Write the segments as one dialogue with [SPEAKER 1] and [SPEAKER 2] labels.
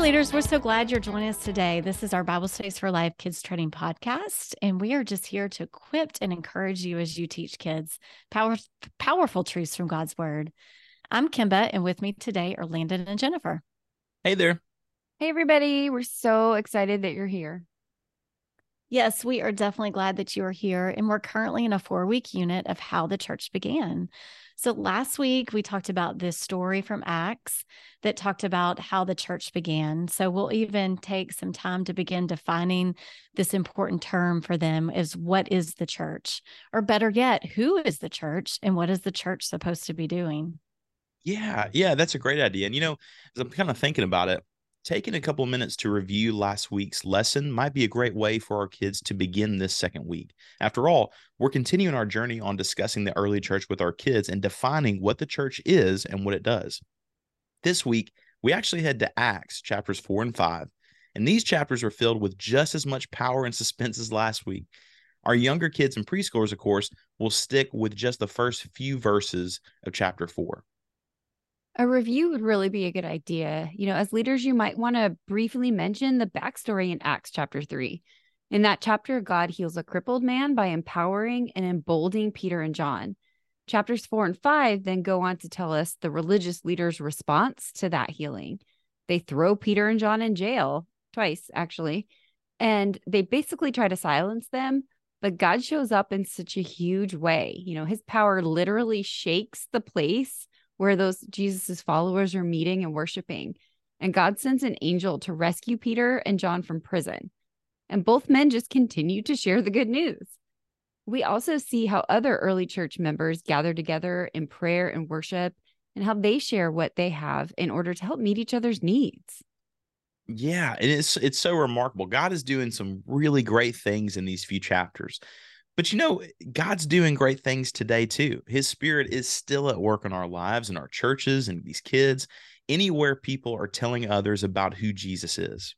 [SPEAKER 1] leaders, we're so glad you're joining us today. This is our Bible Studies for Life Kids Training Podcast, and we are just here to equip and encourage you as you teach kids powerful truths from God's Word. I'm Kimba, and with me today are Landon and Jennifer.
[SPEAKER 2] Hey there.
[SPEAKER 3] Hey, everybody. We're so excited that you're here.
[SPEAKER 1] Yes, we are definitely glad that you are here, and we're currently in a 4-week unit of how the church began. So last week, we talked about this story from Acts that talked about how the church began. So we'll even take some time to begin defining this important term for them is what is the church? Or better yet, who is the church and what is the church supposed to be doing?
[SPEAKER 2] Yeah, that's a great idea. And as I'm kind of thinking about it, taking a couple of minutes to review last week's lesson might be a great way for our kids to begin this second week. After all, we're continuing our journey on discussing the early church with our kids and defining what the church is and what it does. This week, we actually head to Acts chapters 4 and 5, and these chapters are filled with just as much power and suspense as last week. Our younger kids and preschoolers, of course, will stick with just the first few verses of chapter 4.
[SPEAKER 3] A review would really be a good idea. As leaders, you might want to briefly mention the backstory in Acts chapter 3. In that chapter, God heals a crippled man by empowering and emboldening Peter and John. Chapters 4 and 5 then go on to tell us the religious leaders' response to that healing. They throw Peter and John in jail, twice actually, and they basically try to silence them, but God shows up in such a huge way. His power literally shakes the place where those Jesus's followers are meeting and worshiping. And God sends an angel to rescue Peter and John from prison. And both men just continue to share the good news. We also see how other early church members gather together in prayer and worship and how they share what they have in order to help meet each other's needs.
[SPEAKER 2] Yeah, and it's so remarkable. God is doing some really great things in these few chapters. But God's doing great things today too. His spirit is still at work in our lives, in our churches, and these kids, anywhere people are telling others about who Jesus is.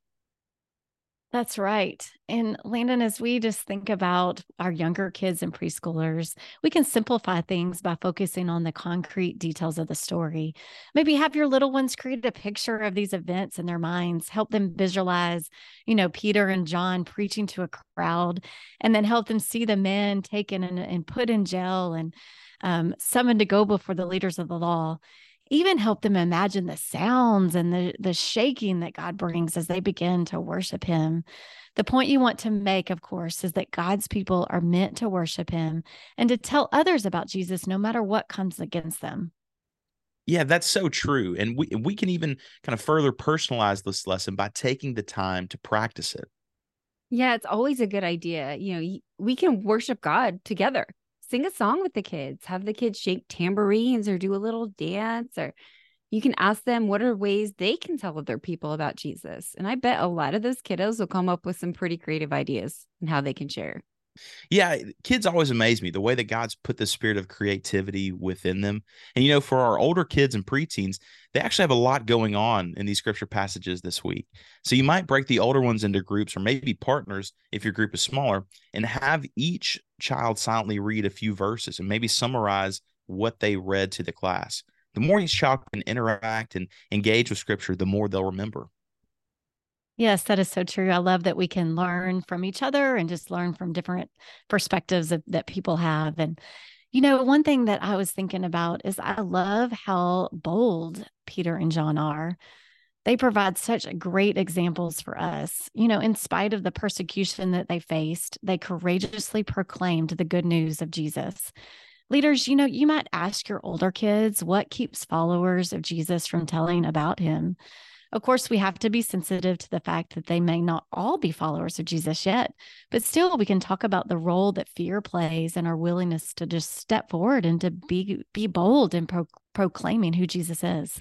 [SPEAKER 1] That's right. And Landon, as we just think about our younger kids and preschoolers, we can simplify things by focusing on the concrete details of the story. Maybe have your little ones create a picture of these events in their minds, help them visualize, Peter and John preaching to a crowd, and then help them see the men taken and put in jail and summoned to go before the leaders of the law. Even help them imagine the sounds and the shaking that God brings as they begin to worship him. The point you want to make, of course, is that God's people are meant to worship him and to tell others about Jesus no matter what comes against them.
[SPEAKER 2] Yeah, that's so true. And we can even kind of further personalize this lesson by taking the time to practice it.
[SPEAKER 3] Yeah, it's always a good idea. We can worship God together. Sing a song with the kids, have the kids shake tambourines or do a little dance, or you can ask them what are ways they can tell other people about Jesus. And I bet a lot of those kiddos will come up with some pretty creative ideas on how they can share.
[SPEAKER 2] Yeah, kids always amaze me the way that God's put the spirit of creativity within them. And for our older kids and preteens, they actually have a lot going on in these scripture passages this week. So you might break the older ones into groups or maybe partners if your group is smaller and have each child silently read a few verses and maybe summarize what they read to the class. The more each child can interact and engage with scripture, the more they'll remember.
[SPEAKER 1] Yes, that is so true. I love that we can learn from each other and just learn from different perspectives that people have. And, one thing that I was thinking about is I love how bold Peter and John are. They provide such great examples for us. In spite of the persecution that they faced, they courageously proclaimed the good news of Jesus. Leaders, you might ask your older kids what keeps followers of Jesus from telling about him. Of course, we have to be sensitive to the fact that they may not all be followers of Jesus yet, but still we can talk about the role that fear plays and our willingness to just step forward and to be bold in proclaiming who Jesus is.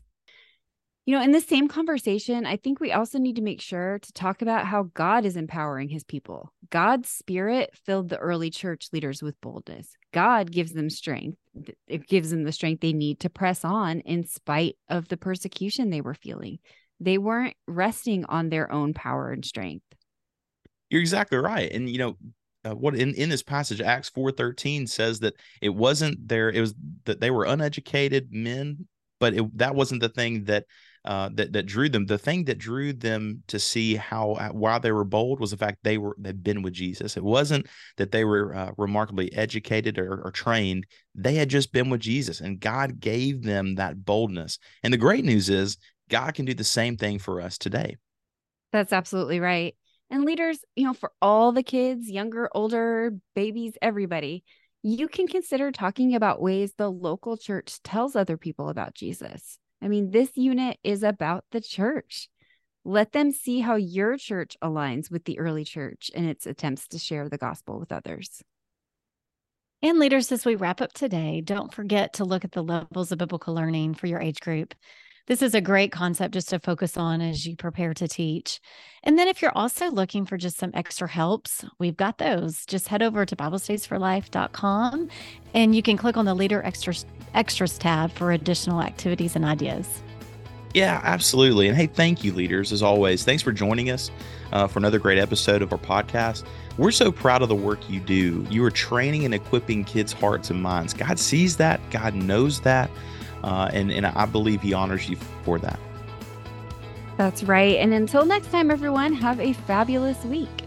[SPEAKER 3] In the same conversation, I think we also need to make sure to talk about how God is empowering his people. God's spirit filled the early church leaders with boldness. God gives them strength. It gives them the strength they need to press on in spite of the persecution they were feeling. They weren't resting on their own power and strength.
[SPEAKER 2] You're exactly right. And what in this passage, Acts 4:13 says that it wasn't it was that they were uneducated men, but that wasn't the thing that that drew them. The thing that drew them to see why they were bold was the fact they'd been with Jesus. It wasn't that they were remarkably educated or trained. They had just been with Jesus, and God gave them that boldness. And the great news is God can do the same thing for us today.
[SPEAKER 3] That's absolutely right. And leaders, for all the kids, younger, older, babies, everybody, you can consider talking about ways the local church tells other people about Jesus. I mean, this unit is about the church. Let them see how your church aligns with the early church in its attempts to share the gospel with others.
[SPEAKER 1] And leaders, as we wrap up today, don't forget to look at the levels of biblical learning for your age group. This is a great concept just to focus on as you prepare to teach. And then if you're also looking for just some extra helps, we've got those. Just head over to BibleStudiesForLife.com and you can click on the Leader Extras tab for additional activities and ideas.
[SPEAKER 2] Yeah, absolutely. And hey, thank you, leaders, as always. Thanks for joining us for another great episode of our podcast. We're so proud of the work you do. You are training and equipping kids' hearts and minds. God sees that. God knows that. And I believe he honors you for that.
[SPEAKER 3] That's right. And until next time, everyone, have a fabulous week.